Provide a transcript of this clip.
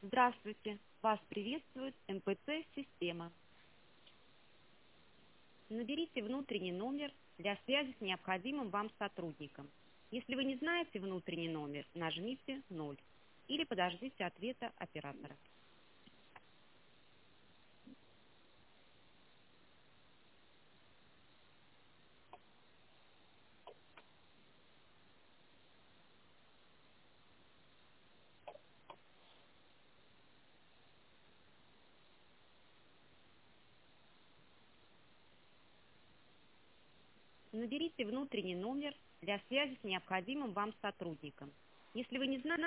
Здравствуйте! Вас приветствует МПЦ-система. Наберите внутренний номер для связи с необходимым вам сотрудником. Если вы не знаете внутренний номер, нажмите 0 или подождите ответа оператора. Наберите внутренний номер для связи с необходимым вам сотрудником. Если вы не знаете,